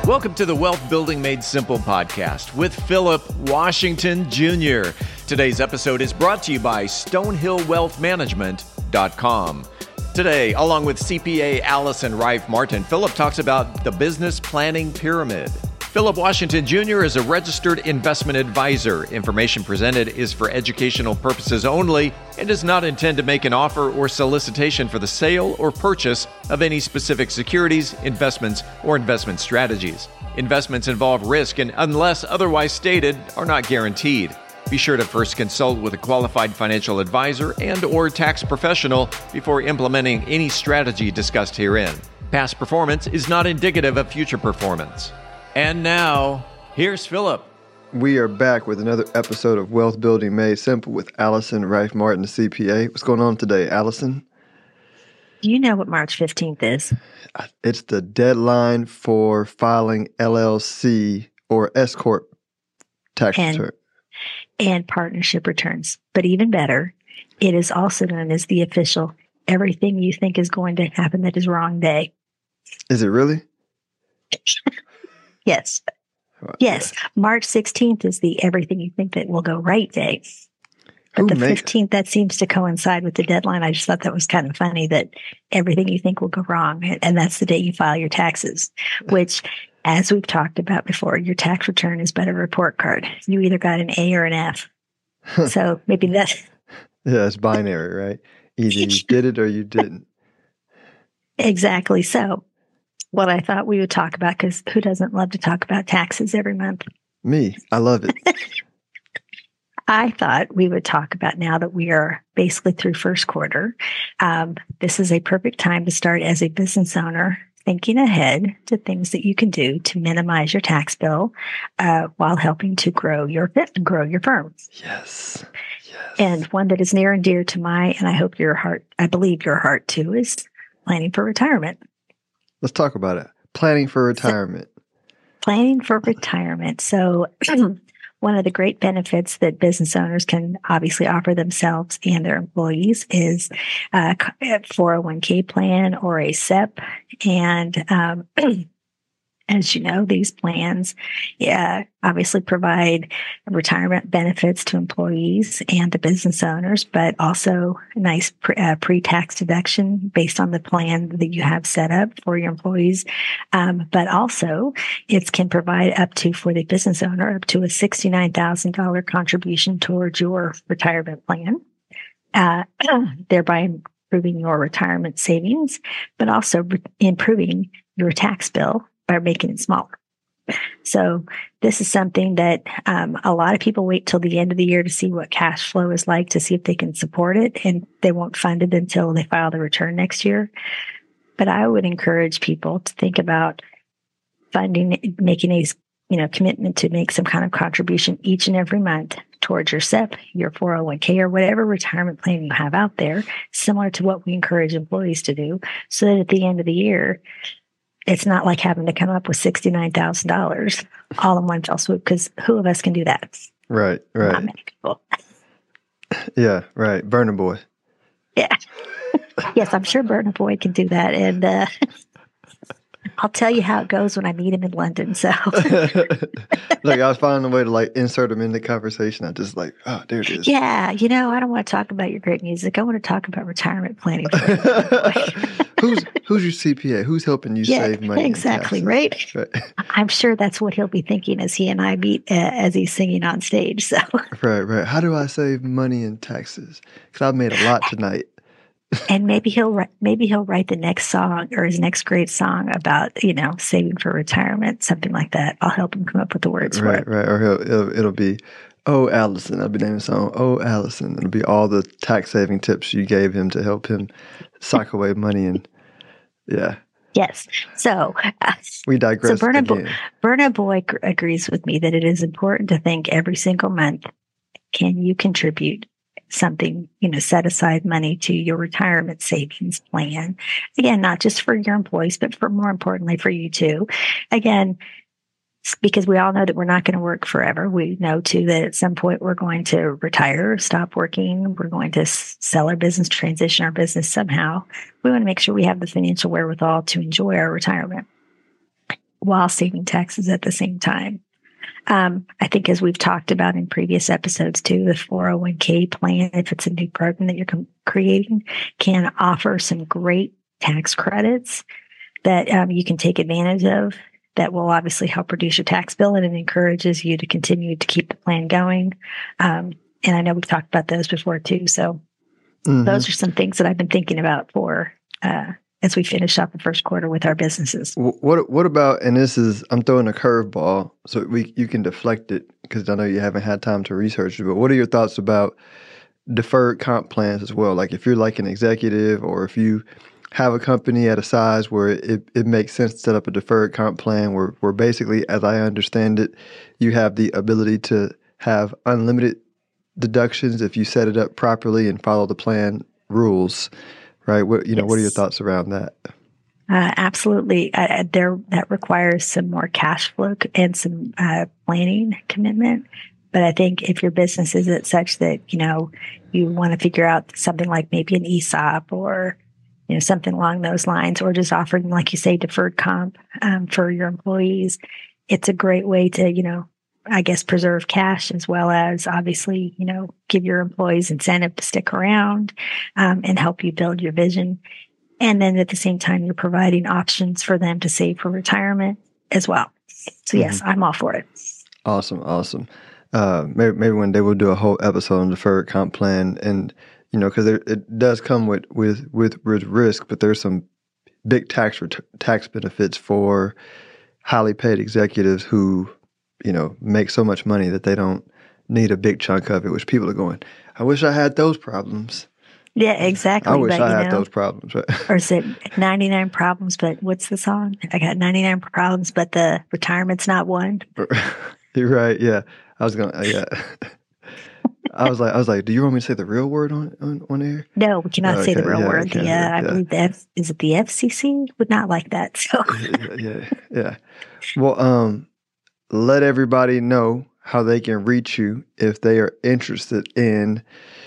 Welcome to the Wealth Building Made Simple podcast with Philip Washington Jr. Today's episode is brought to you by StonehillWealthManagement.com. Today, along with CPA Allison Rife Martin, Philip talks about the business planning pyramid. Philip Washington Jr. is a registered investment advisor. Information presented is for educational purposes only and does not intend to make an offer or solicitation for the sale or purchase of any specific securities, investments, or investment strategies. Investments involve risk and, unless otherwise stated, are not guaranteed. Be sure to first consult with a qualified financial advisor and/or tax professional before implementing any strategy discussed herein. Past performance is not indicative of future performance. And now, here's Philip. We are back with another episode of Wealth Building Made Simple with Allison Rife Martin, the CPA. What's going on today, Allison? Do you know what March 15th is? It's the deadline for filing LLC or S Corp tax return. And partnership returns. But even better, it is also known as the official everything you think is going to happen that is wrong day. Is it really? Yes. Yes. March 16th is the everything you think that will go right day. But the 15th, that seems to coincide with the deadline. I just thought that was kind of funny that everything you think will go wrong. And that's the day you file your taxes, which, as we've talked about before, your tax return is but a report card. You either got an A or an F. So maybe that's... Yeah, it's binary, right? Either you did it or you didn't. Exactly. So what I thought we would talk about, because who doesn't love to talk about taxes every month? Me. I love it. I thought we would talk about, now that we are basically through first quarter, this is a perfect time to start as a business owner thinking ahead to things that you can do to minimize your tax bill while helping to grow your firm. Yes. And one that is near and dear to and I hope your heart, I believe your heart too, is planning for retirement. Let's talk about it. Planning for retirement. So one of the great benefits that business owners can obviously offer themselves and their employees is a 401k plan or a SEP. And as you know, these plans obviously provide retirement benefits to employees and the business owners, but also a nice pre-tax deduction based on the plan that you have set up for your employees. But also, it can provide for the business owner, up to a $69,000 contribution towards your retirement plan, thereby improving your retirement savings, but also improving your tax bill by making it smaller. So this is something that a lot of people wait till the end of the year to see what cash flow is like, to see if they can support it, and they won't fund it until they file the return next year. But I would encourage people to think about making a commitment to make some kind of contribution each and every month towards your SEP, your 401k, or whatever retirement plan you have out there, similar to what we encourage employees to do, so that at the end of the year, it's not like having to come up with $69,000 all in one fell swoop, because who of us can do that? Right. Not many people. Yeah, right. Burna Boy. Yeah. Yes, I'm sure Burna Boy can do that. And I'll tell you how it goes when I meet him in London. So, look, I was finding a way to insert him in the conversation. I just oh, there it is. Yeah, I don't want to talk about your great music. I want to talk about retirement planning. Who's your CPA? Who's helping you save money? Exactly, right? I'm sure that's what he'll be thinking as he and I meet as he's singing on stage. So, right. How do I save money in taxes? Because I've made a lot tonight. And maybe he'll write the next song, or his next great song about saving for retirement, something like that. I'll help him come up with the words for it. Right. Or it'll be, "Oh, Allison." I'll be naming the song, "Oh, Allison." It'll be all the tax saving tips you gave him to help him sock away money, and yeah. Yes. So we digress. So Burna Boy agrees with me that it is important to think every single month, can you contribute something, set aside money to your retirement savings plan? Again, not just for your employees, but more importantly for you too. Again, because we all know that we're not going to work forever. We know too that at some point we're going to retire, stop working. We're going to sell our business, transition our business somehow. We want to make sure we have the financial wherewithal to enjoy our retirement. while saving taxes at the same time. I think as we've talked about in previous episodes too, the 401k plan, if it's a new program that you're creating, can offer some great tax credits that you can take advantage of that will obviously help reduce your tax bill, and it encourages you to continue to keep the plan going. And I know we've talked about those before too. So those are some things that I've been thinking about for as we finish up the first quarter with our businesses. What about, and this is, I'm throwing a curveball so you can deflect it because I know you haven't had time to research it, but what are your thoughts about deferred comp plans as well? Like if you're like an executive or if you have a company at a size where it makes sense to set up a deferred comp plan where basically, as I understand it, you have the ability to have unlimited deductions if you set it up properly and follow the plan rules. Right. What are your thoughts around that? Absolutely. That requires some more cash flow and some planning commitment. But I think if your business is at such that, you want to figure out something like maybe an ESOP or, something along those lines, or just offering, like you say, deferred comp for your employees, it's a great way to, preserve cash as well as obviously, give your employees incentive to stick around and help you build your vision. And then at the same time, you're providing options for them to save for retirement as well. So yes, I'm all for it. Awesome. Maybe one day we'll do a whole episode on deferred comp plan, and because it does come with risk, but there's some big tax benefits for highly paid executives who make so much money that they don't need a big chunk of it, which people are going, I wish I had those problems. Yeah, exactly. I wish I had those problems. Right? Or is it 99 problems, but what's the song? I got 99 problems, but the retirement's not one. You're right. Yeah. I was going to, yeah. I was like, do you want me to say the real word on air? No, we cannot say the real word. I believe is it the FCC? Would not like that. So yeah. Well, let everybody know how they can reach you if they are interested in,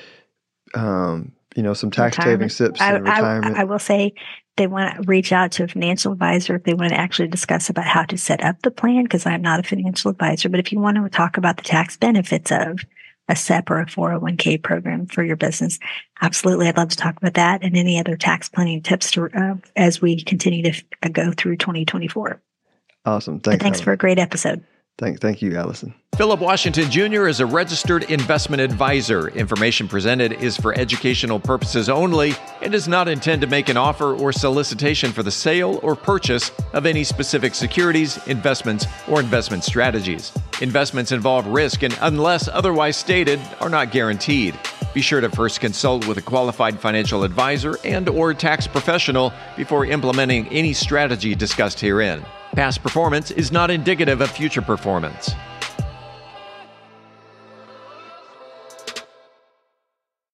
some tax saving tips and retirement. I will say they want to reach out to a financial advisor if they want to actually discuss about how to set up the plan, because I'm not a financial advisor. But if you want to talk about the tax benefits of a SEP or a 401k program for your business, absolutely, I'd love to talk about that and any other tax planning tips as we continue to go through 2024. Awesome. Thanks for a great episode. Thank you, Allison. Philip Washington Jr. is a registered investment advisor. Information presented is for educational purposes only and does not intend to make an offer or solicitation for the sale or purchase of any specific securities, investments, or investment strategies. Investments involve risk and, unless otherwise stated, are not guaranteed. Be sure to first consult with a qualified financial advisor and/or tax professional before implementing any strategy discussed herein. Past performance is not indicative of future performance.